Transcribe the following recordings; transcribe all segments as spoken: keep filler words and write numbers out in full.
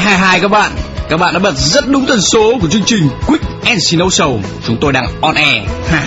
hai hai các bạn. Các bạn đã bật rất đúng tần số của chương trình Quick and Snow Show. Chúng tôi đang on air.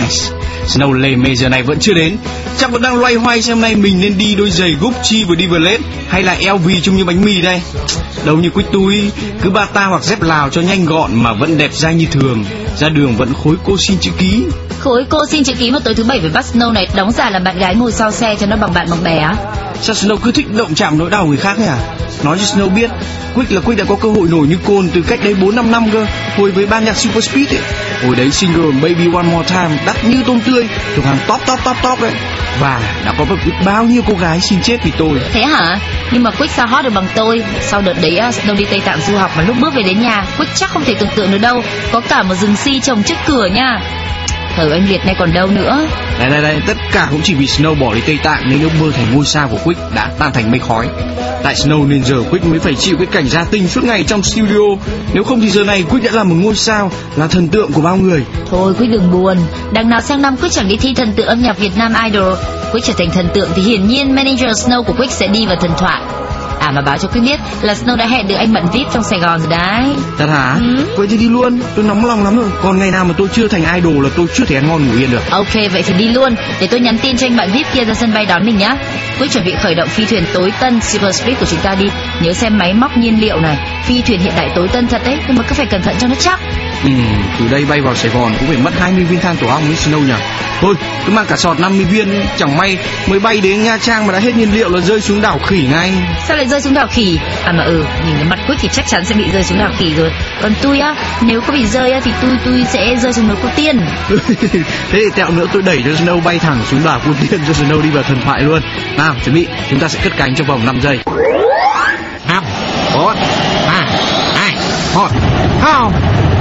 Snow lề mề giờ này vẫn chưa đến. Chắc vẫn đang loay hoay xem nay mình nên đi đôi giày Gucci và Timberland hay là L V trông như bánh mì đây. Đâu như Quick tôi cứ bata hoặc dép Lào cho nhanh gọn mà vẫn đẹp dai như thường. Ra đường vẫn khối cô xin chữ ký. Khối cô xin chữ ký mà tối thứ bảy với bắt Snow này đóng giả làm bạn gái ngồi sau xe cho nó bằng bạn bằng bè á. Sao Snow cứ thích động chạm nỗi đau người khác thế à? Nói cho Snow biết, Quick là Quick đã có cơ hội nổi như côn từ cách đây bốn năm năm cơ, hồi với ban nhạc Super Speed ấy. Hồi đấy single Baby One More Time đắt như tôm tươi, thuộc hàng top top top top đấy. Và đã có biết bao nhiêu cô gái xin chết vì tôi. Thế hả? Nhưng mà Quick sao hot được bằng tôi? Sau đợt đấy Snow đi Tây Tạng du học mà lúc bước về đến nhà, Quick chắc không thể tưởng tượng được đâu, có cả một rừng si trồng trước cửa nha. Thời anh Liệt này còn đâu nữa. Đây đây đây, tất cả cũng chỉ vì Snow bỏ đi Tây Tạng nên ước mơ thành ngôi sao của Quick đã tan thành mây khói. Tại Snow nên giờ Quick mới phải chịu cái cảnh gia tinh suốt ngày trong studio. Nếu không thì giờ này Quick đã là một ngôi sao, là thần tượng của bao người. Thôi Quick đừng buồn, đằng nào sang năm Quick chẳng đi thi thần tượng âm nhạc Việt Nam Idol. Quick trở thành thần tượng thì hiển nhiên manager Snow của Quick sẽ đi vào thần thoại. À mà báo cho Quick biết là Snow đã hẹn được anh bạn vê i pê trong Sài Gòn rồi đấy. Thật hả? Ừ. Vậy thì đi luôn, tôi nóng lòng lắm rồi. Còn ngày nào mà tôi chưa thành idol là tôi chưa thể ăn ngon ngủ yên được. Ok, vậy thì đi luôn. Để tôi nhắn tin cho anh bạn vê i pê kia ra sân bay đón mình nhá. Quick chuẩn bị khởi động phi thuyền tối tân Super Speed của chúng ta đi. Nhớ xem máy móc nhiên liệu này. Phi thuyền hiện đại tối tân thật đấy, nhưng mà cứ phải cẩn thận cho nó chắc. Ừ, từ đây bay vào Sài Gòn cũng phải mất hai mươi viên than tổ ong với Snow nhỉ. Thôi, cứ mang cả sọt năm mươi viên, chẳng may mới bay đến Nha Trang mà đã hết nhiên liệu là rơi xuống đảo khỉ ngay. Sao lại rơi xuống đảo khỉ? À mà ừ, nhìn cái mặt Quick thì chắc chắn sẽ bị rơi xuống đảo khỉ rồi. Còn tôi á, nếu có bị rơi á thì tôi tôi sẽ rơi xuống núi Cô Tiên. Thế thì tẹo nữa tôi đẩy cho Snow bay thẳng xuống đảo Cô Tiên cho Snow đi vào thần thoại luôn. Nào, chuẩn bị, chúng ta sẽ cất cánh trong vòng năm giây. Năm, bốn, ba, hai, một, không.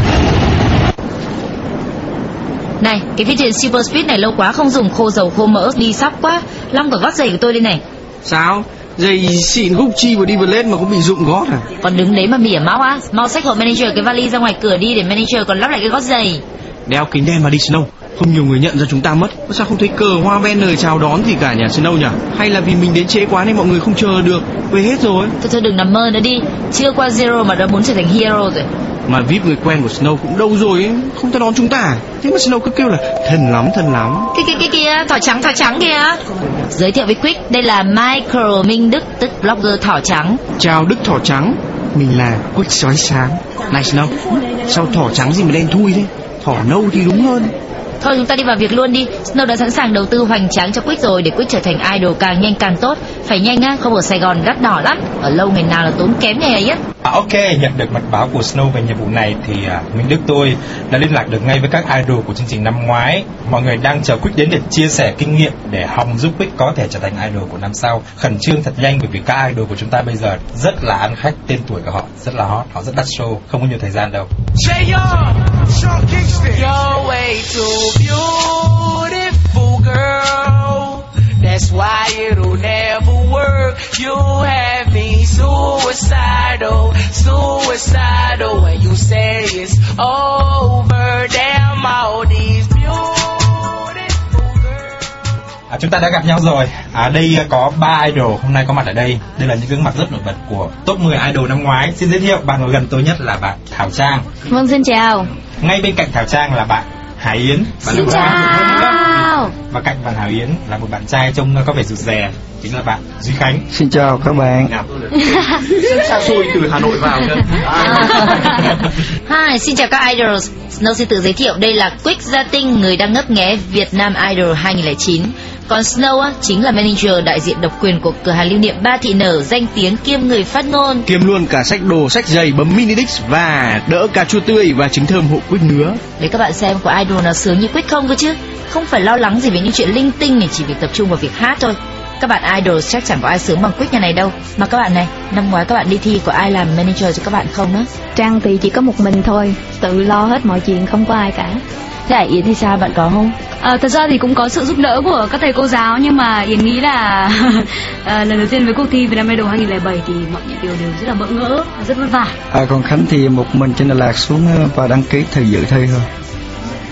Này, cái phi thuyền Super Speed này lâu quá không dùng, khô dầu khô mỡ, đi sóc quá. Long cả gót giày của tôi đây này. Sao? Giày xịn Gucci và Timberland mà cũng bị rụng gót à? Còn đứng đấy mà mỉa máu á? Mau xách hộ manager cái vali ra ngoài cửa đi để manager còn lắp lại cái gót giày. Đeo kính đen mà đi Snow, không nhiều người nhận ra chúng ta mất. Sao không thấy cờ hoa banner chào đón gì cả nhà Snow nhỉ? Hay là vì mình đến trễ quá nên mọi người không chờ được, về hết rồi? Thôi thôi đừng nằm mơ nữa đi, chưa qua Zero mà đã muốn trở thành hero rồi. Mà vê i pê người quen của Snow cũng đâu rồi ấy, không tới đón chúng ta. Thế mà Snow cứ kêu là thân lắm thân lắm. Cái cái cái kia thỏ trắng thỏ trắng kìa. Giới thiệu với Quick, đây là Michael Minh Đức, tức blogger thỏ trắng. Chào Đức thỏ trắng, mình là Quick sói sáng. Này Snow, sao thỏ trắng gì mà đen thui thế? Thỏ nâu thì đúng hơn. Thôi chúng ta đi vào việc luôn đi. Snow đã sẵn sàng đầu tư hoành tráng cho Quick rồi, để Quick trở thành idol càng nhanh càng tốt. Phải nhanh á, không ở Sài Gòn đắt đỏ lắm, ở lâu ngày nào là tốn kém ngày ấy á. À, ok, nhận được mật báo của Snow về nhiệm vụ này thì uh, Minh Đức tôi đã liên lạc được ngay với các idol của chương trình năm ngoái. Mọi người đang chờ Quick đến để chia sẻ kinh nghiệm để hòng giúp Quick có thể trở thành idol của năm sau. Khẩn trương thật nhanh, bởi vì các idol của chúng ta bây giờ rất là ăn khách, tên tuổi của họ rất là hot, họ rất đắt show, không có nhiều thời gian đâu. You're way too beautiful, girl. That's why it'll never work. You have me suicidal, suicidal. When you say it's over, damn all these beautiful girls. À, chúng ta đã gặp nhau rồi. À, đây có ba idol hôm nay có mặt ở đây. Đây là những gương mặt rất nổi bật của top mười idol năm ngoái. Xin giới thiệu, bạn ngồi gần tôi nhất là bạn Thảo Trang. Vâng, xin chào. Ngay bên cạnh Thảo Trang là bạn Hải Yến. Bạn Xin chào. Và cạnh bạn Hải Yến là một bạn trai trông có vẻ rụt rè, chính là bạn Duy Khánh. Xin chào các bạn. Xa xôi từ Hà Nội vào cơ. Hi, xin chào các idols. Snow xin tự giới thiệu, đây là Quick Gia Tinh, người đang ngấp nghé Việt Nam Idol hai không không chín. Còn Snow á, chính là manager đại diện độc quyền của cửa hàng lưu niệm Ba Thị Nở, danh tiếng kiêm người phát ngôn, kiêm luôn cả sách đồ, sách giày, bấm mini disc và đỡ cà chua tươi và trứng thơm hộ Quick nữa. Để các bạn xem có idol nào sướng như Quick không cơ chứ. Không phải lo lắng gì về những chuyện linh tinh này, chỉ việc tập trung vào việc hát thôi. Các bạn idol chắc chẳng có ai sướng bằng Quick nhà này đâu. Mà các bạn này, năm ngoái các bạn đi thi có ai làm manager cho các bạn không đó? Trang thì chỉ có một mình thôi, tự lo hết mọi chuyện, không có ai cả. Thế à, Yến thì sao, bạn có không? À, thật ra thì cũng có sự giúp đỡ của các thầy cô giáo, nhưng mà Yến nghĩ là à, lần đầu tiên với cuộc thi Vietnam Idol hai không không bảy thì mọi những điều đều rất là bỡ ngỡ, rất vất vả. À, còn Khánh thì một mình trên Đà Lạt xuống và đăng ký thời dự thi thôi.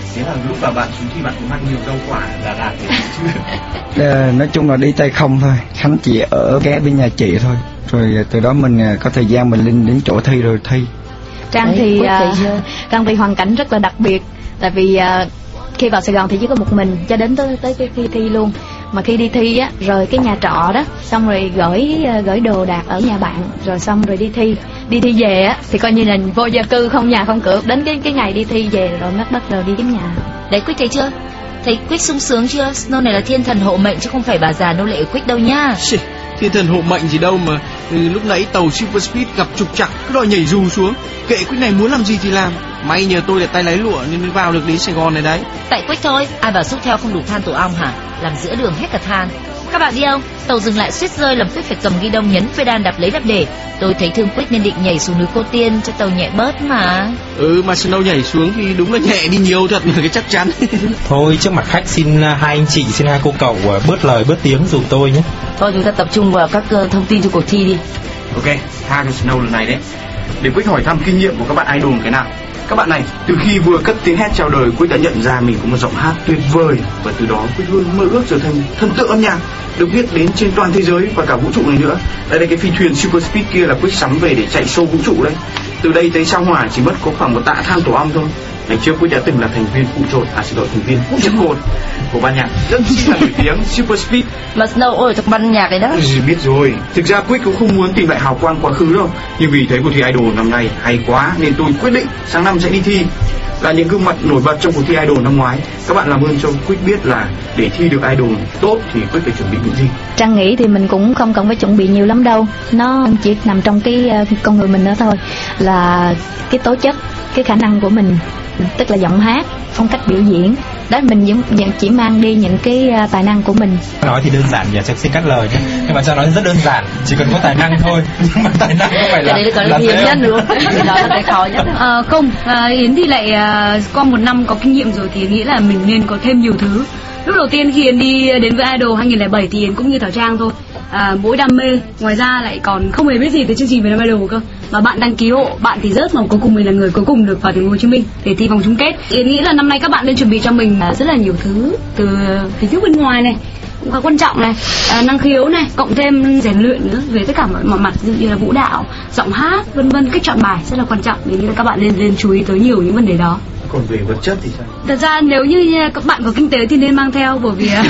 Thế là lúc vào bạn xuống thì bạn cũng ăn nhiều rau quả là đạt để chưa? À, nói chung là đi tay không thôi. Khánh chỉ ở ghé bên nhà chị thôi. Rồi từ đó mình có thời gian mình lên đến chỗ thi rồi thi. Trang Đấy, thì uh, Trang thì hoàn cảnh rất là đặc biệt. Tại vì uh, khi vào Sài Gòn thì chỉ có một mình cho đến tới tới khi thi luôn. Mà khi đi thi á, rời cái nhà trọ đó, xong rồi gửi uh, gửi đồ đạc ở nhà bạn, rồi xong rồi đi thi. Đi thi về á thì coi như là vô gia cư, không nhà không cửa. Đến cái cái ngày đi thi về rồi mất bắt đầu đi kiếm nhà. Đấy, Quyết thấy chưa? Thấy Quyết sung sướng chưa? Snow này là thiên thần hộ mệnh chứ không phải bà già nô lệ Quyết đâu nha. Thiên thần hộ mệnh gì đâu mà ừ, lúc nãy tàu Super Speed gặp trục trặc cứ đòi nhảy dù xuống. Kệ Quyết này muốn làm gì thì làm. May nhờ tôi là tay lái lụa nên mới vào được đến Sài Gòn này đấy. Tại Quyết thôi, ai bảo xúc theo không đủ than tổ ong hả? Làm giữa đường hết cả than. Các bạn đi không? Tàu dừng lại suýt rơi làm Quyết phải cầm ghi đông nhấn pedal đạp lấy đạp để. Tôi thấy thương Quyết nên định nhảy xuống núi Cô Tiên cho tàu nhẹ bớt mà. Ừ mà Snow nhảy xuống thì đúng là nhẹ đi nhiều thật là cái chắc chắn. Thôi trước mặt khách xin hai anh chị, xin hai cô cậu bớt lời bớt tiếng dùm tôi nhé. Thôi chúng ta tập trung vào các uh, thông tin cho cuộc thi đi. Ok, tha cho Snow lần này đấy. Để Quyết hỏi thăm kinh nghiệm của các bạn idol cái nào. Các bạn này, từ khi vừa cất tiếng hét chào đời, Quyết đã nhận ra mình có một giọng hát tuyệt vời và từ đó Quyết luôn mơ ước trở thành thần tượng âm nhạc được biết đến trên toàn thế giới và cả vũ trụ này nữa. Đây là cái phi thuyền Super Speed kia là Quyết sắm về để chạy show vũ trụ đấy. Từ đây tới sao Hỏa chỉ mất có khoảng một tạ than tổ ong thôi. Ngày trước Quyết đã từng là thành viên phụ trội, à xin lỗi, thành viên phụ chất cột của ban nhạc rất là nổi tiếng Super Speed. Mà Snow ôi trong ban nhạc đấy đó. Ừ, biết rồi. Thực ra Quyết cũng không muốn tìm lại hào quang quá khứ đâu, nhưng vì thấy cuộc thi idol năm nay hay quá nên tôi quyết định sang năm sẽ đi thi. Là những gương mặt nổi bật trong cuộc thi idol năm ngoái, các bạn làm ơn cho Quyết biết là để thi được idol tốt thì Quyết phải chuẩn bị những gì. Trang nghĩ thì mình cũng không cần phải chuẩn bị nhiều lắm đâu, nó chỉ nằm trong cái con người mình đó thôi, là cái tố chất, cái khả năng của mình, tức là giọng hát, phong cách biểu diễn đó. Mình chỉ mang đi những cái tài năng của mình. Nói thì đơn giản, giờ chắc xin cắt lời nhé, nhưng mà cho nói rất đơn giản, chỉ cần có tài năng thôi. Nhưng mà tài năng không phải là là, là hiếm nhất nữa, đó là cái khó nhất. À, không, à, Yến thì lại à, qua một năm có kinh nghiệm rồi thì nghĩ là mình nên có thêm nhiều thứ. Lúc đầu tiên khi Yến đi đến với Idol hai không không bảy thì Yến cũng như Thảo Trang thôi, à, mỗi đam mê, ngoài ra lại còn không hề biết gì tới chương trình Việt Nam Idol cơ. Mà bạn đăng ký hộ, bạn thì rớt mà cuối cùng mình là người cuối cùng được vào thành phố Hồ Chí Minh để thi vòng chung kết. Yến nghĩ là năm nay các bạn nên chuẩn bị cho mình rất là nhiều thứ, từ hình thức bên ngoài này cũng khá quan trọng này, à, năng khiếu này, cộng thêm rèn luyện nữa về tất cả mọi mặt, ví dụ như là vũ đạo, giọng hát, vân vân, cách chọn bài rất là quan trọng. Nên là các bạn nên nên chú ý tới nhiều những vấn đề đó. Còn về vật chất thì sao? Thật ra nếu như các bạn có kinh tế thì nên mang theo, bởi vì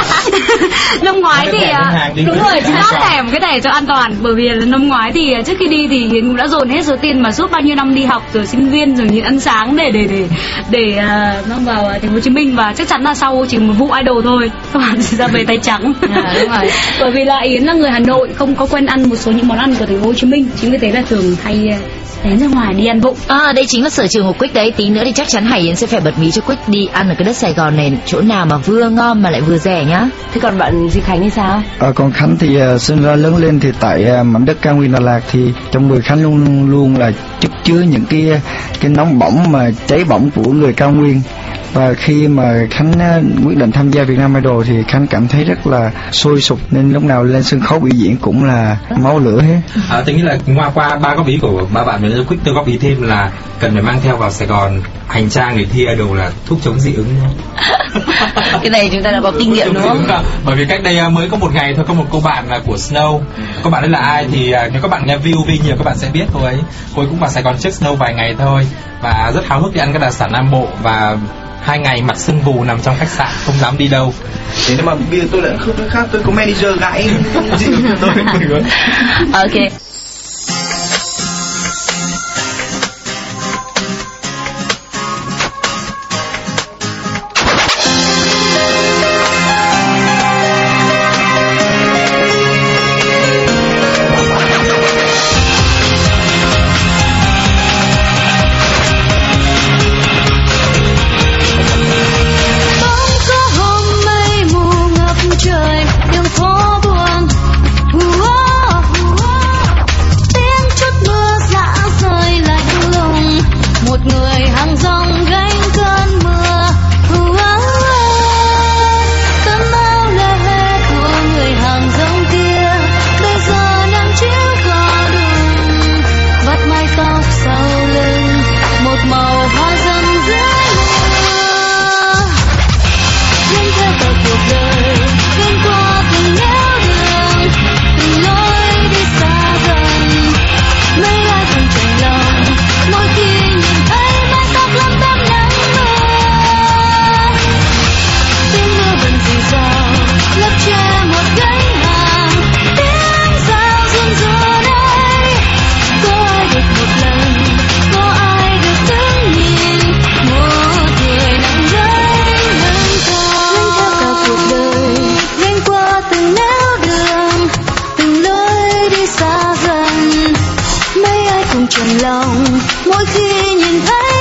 năm ngoái thì đúng rồi, chúng ta thẻ một cái thẻ cho an toàn, bởi vì năm ngoái thì trước khi đi thì Hiến cũng đã dồn hết số tiền mà suốt bao nhiêu năm đi học rồi sinh viên rồi những ăn sáng để để để để uh, mang vào thành phố Hồ Chí Minh, và chắc chắn là sau chỉ một vụ idol thôi các bạn sẽ ra về tay trắng. À, đúng rồi. Bởi vì là Yến là người Hà Nội, không có quen ăn một số những món ăn của thành phố Hồ Chí Minh, chính vì thế là thường hay đến ra ngoài đi ăn vụng. À, đây chính là sở trường của Quyết đấy. Tí nữa thì chắc chắn Hải Yến sẽ phải bật mí cho Quyết đi ăn ở cái đất Sài Gòn này, chỗ nào mà vừa ngon mà lại vừa rẻ nhá. Thế còn bạn Duy Khánh thì sao? À, còn Khánh thì uh, sinh ra lớn lên thì tại uh, mảnh đất cao nguyên Đà Lạt, thì trong người Khánh luôn luôn là chất chứa những cái cái nóng bỏng mà cháy bỏng của người cao nguyên. Và khi mà Khánh uh, quyết định tham gia Việt Nam Idol thì Khánh cảm thấy rất là sôi sục, nên lúc nào lên sân khấu biểu diễn cũng là máu lửa hết. À, tính là qua qua ba góp ý của ba bạn mình, Quyết tôi góp ý thêm là cần phải mang theo vào Sài Gòn hành trang để thi idol là thuốc chống dị ứng. Cái này chúng ta đã có kinh nghiệm đúng không? Bởi vì cách đây mới có một ngày thôi, có một cô bạn là của Snow. Cô bạn ấy là ai thì nếu các bạn nghe vê o vê nhiều các bạn sẽ biết cô ấy. Cô ấy cũng vào Sài Gòn trước Snow vài ngày thôi và rất háo hức đi ăn các đặc sản Nam Bộ, và hai ngày mặt sưng vù nằm trong khách sạn không dám đi đâu. Thế nhưng mà bây giờ tôi lại không nói khác, tôi có manager gãi gì của tôi. Ok. trong lòng mỗi khi nhìn thấy